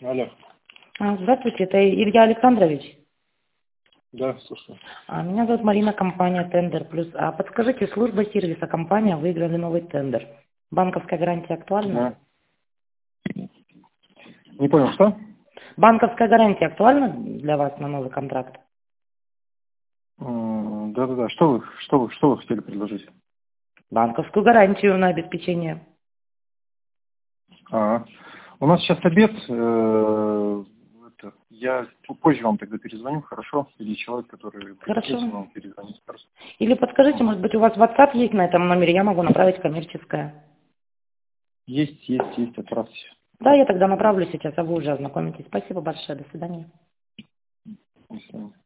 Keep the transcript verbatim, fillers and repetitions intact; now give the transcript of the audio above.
Алло. А, Здравствуйте, это Илья Александрович. Да, слушаю. А, Меня зовут Марина, компания Тендер Плюс. А подскажите, служба сервиса компания выиграли новый тендер. Банковская гарантия актуальна? Да. Не понял, что? Банковская гарантия актуальна для вас на новый контракт? М, Да-да-да. Что вы, что вы, что вы хотели предложить? Банковскую гарантию на обеспечение. А, у нас сейчас обед. э, это, я позже вам тогда перезвоню, хорошо? Или человек, который Хорошо. присутствует, вам перезвонит. Хорошо. Или подскажите, может быть, у вас WhatsApp есть на этом номере, я могу направить коммерческое. Есть, есть, есть, отправьте. Да, я тогда направлю сейчас, а вы уже ознакомитесь. Спасибо большое, до свидания. До свидания.